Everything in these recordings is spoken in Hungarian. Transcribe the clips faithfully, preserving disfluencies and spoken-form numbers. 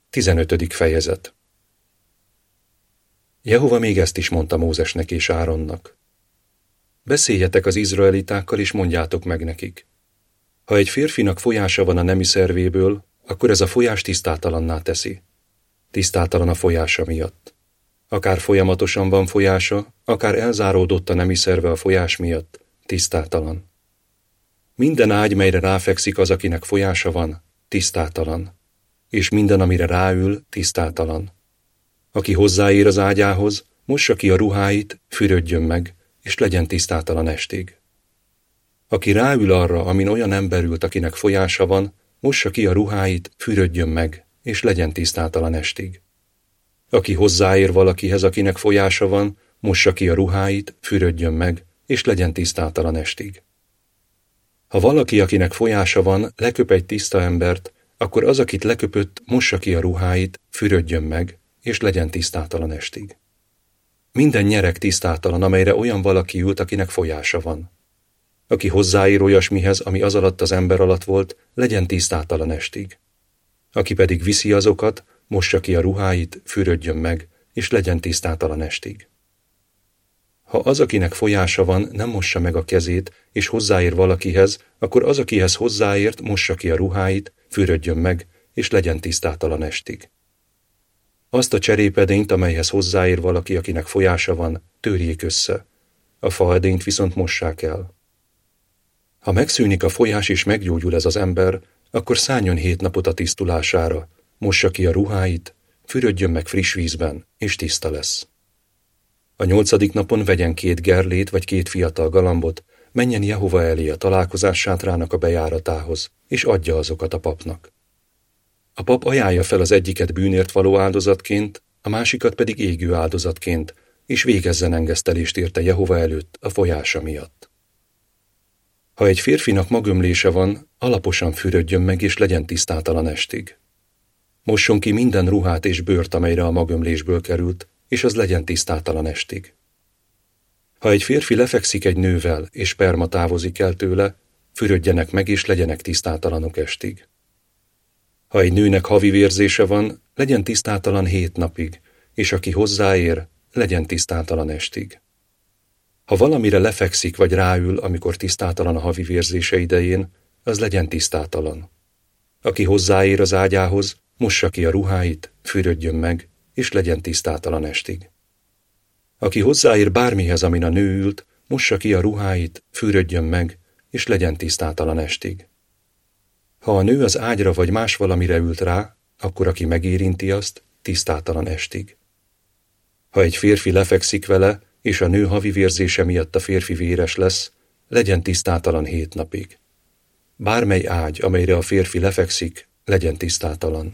Tizenötödik fejezet. Jehova még ezt is mondta Mózesnek és Áronnak. Beszéljetek az izraelitákkal, és mondjátok meg nekik. Ha egy férfinak folyása van a nemi szervéből, akkor ez a folyás tisztátalanná teszi. Tisztátalan a folyása miatt. Akár folyamatosan van folyása, akár elzáródott a nemi szerve a folyás miatt, tisztátalan. Minden ágy, melyre ráfekszik az, akinek folyása van, tisztátalan. És minden, amire ráül, tisztátalan. Aki hozzáér az ágyához, mossa ki a ruháit, fürödjön meg, és legyen tisztátalan estig. Aki ráül arra, amin olyan ember ült, akinek folyása van, mossa ki a ruháit, fürödjön meg, és legyen tisztátalan estig. Aki hozzáér valakihez, akinek folyása van, mossa ki a ruháit, fürödjön meg, és legyen tisztátalan estig. Ha valaki, akinek folyása van, leköp egy tiszta embert, akkor az, akit leköpött, mossa ki a ruháit, fürödjön meg, és legyen tisztátalan estig. Minden nyereg tisztátalan, amelyre olyan valaki ült, akinek folyása van. Aki hozzáér olyasmihez, ami az alatt az ember alatt volt, legyen tisztátalan estig. Aki pedig viszi azokat, mossa ki a ruháit, fürödjön meg, és legyen tisztátalan estig. Ha az, akinek folyása van, nem mossa meg a kezét, és hozzáér valakihez, akkor az, akihez hozzáért, mossa ki a ruháit, fürödjön meg, és legyen tisztátalan estig. Azt a cserépedényt, amelyhez hozzáér valaki, akinek folyása van, törjék össze. A faedényt viszont mossák el. Ha megszűnik a folyás és meggyógyul ez az ember, akkor szálljon hét napot a tisztulására, mossa ki a ruháit, fürödjön meg friss vízben, és tiszta lesz. A nyolcadik napon vegyen két gerlét vagy két fiatal galambot, menjen Jehova elé a találkozás sátrának a bejáratához, és adja azokat a papnak. A pap ajánlja fel az egyiket bűnért való áldozatként, a másikat pedig égő áldozatként, és végezzen engesztelést érte Jehova előtt a folyása miatt. Ha egy férfinak magömlése van, alaposan fürödjön meg, és legyen tisztátalan estig. Mosson ki minden ruhát és bőrt, amelyre a magömlésből került, és az legyen tisztátalan estig. Ha egy férfi lefekszik egy nővel, és sperma távozik el tőle, fürödjenek meg, és legyenek tisztátalanok estig. Ha egy nőnek havi vérzése van, legyen tisztátalan hét napig, és aki hozzáér, legyen tisztátalan estig. Ha valamire lefekszik vagy ráül, amikor tisztátalan a havi vérzése idején, az legyen tisztátalan. Aki hozzáér az ágyához, mossa ki a ruháit, fürödjön meg, és legyen tisztátalan estig. Aki hozzáér bármihez, amin a nő ült, mossa ki a ruháit, fürödjön meg, és legyen tisztátalan estig. Ha a nő az ágyra vagy más valamire ült rá, akkor aki megérinti azt, tisztátalan estig. Ha egy férfi lefekszik vele, és a nő havi vérzése miatt a férfi véres lesz, legyen tisztátalan hét napig. Bármely ágy, amelyre a férfi lefekszik, legyen tisztátalan.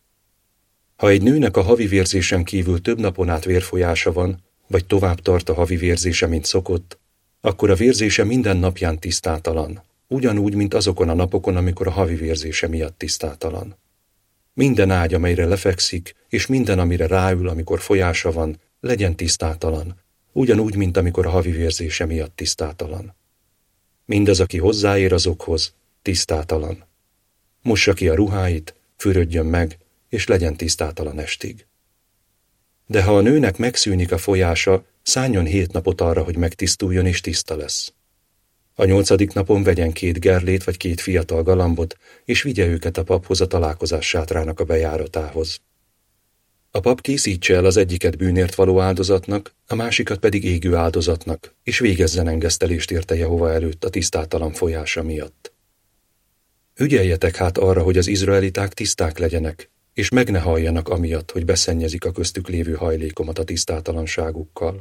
Ha egy nőnek a havi vérzésen kívül több napon át vérfolyása van, vagy tovább tart a havi vérzése, mint szokott, akkor a vérzése minden napján tisztátalan, ugyanúgy, mint azokon a napokon, amikor a havi vérzése miatt tisztátalan. Minden ágy, amelyre lefekszik, és minden, amire ráül, amikor folyása van, legyen tisztátalan, ugyanúgy, mint amikor a havi vérzése miatt tisztátalan. Mindaz, aki hozzáér azokhoz, tisztátalan. Mossa ki a ruháit, fürödjön meg, és legyen tisztátalan estig. De ha a nőnek megszűnik a folyása, szálljon hét napot arra, hogy megtisztuljon és tiszta lesz. A nyolcadik napon vegyen két gerlét vagy két fiatal galambot, és vigye őket a paphoz a találkozás sátrának a bejáratához. A pap készítse el az egyiket bűnért való áldozatnak, a másikat pedig égő áldozatnak, és végezzen engesztelést érte Jehova előtt a tisztátalan folyása miatt. Ügyeljetek hát arra, hogy az izraeliták tiszták legyenek, és meg ne halljanak amiatt, hogy beszennyezik a köztük lévő hajlékomat a tisztátalanságukkal.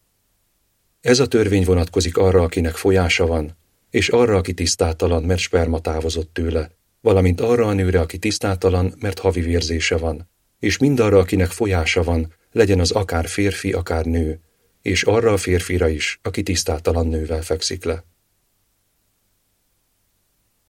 Ez a törvény vonatkozik arra, akinek folyása van, és arra, aki tisztátalan, mert sperma távozott tőle, valamint arra a nőre, aki tisztátalan, mert havi vérzése van, és mindarra, akinek folyása van, legyen az akár férfi, akár nő, és arra a férfira is, aki tisztátalan nővel fekszik le.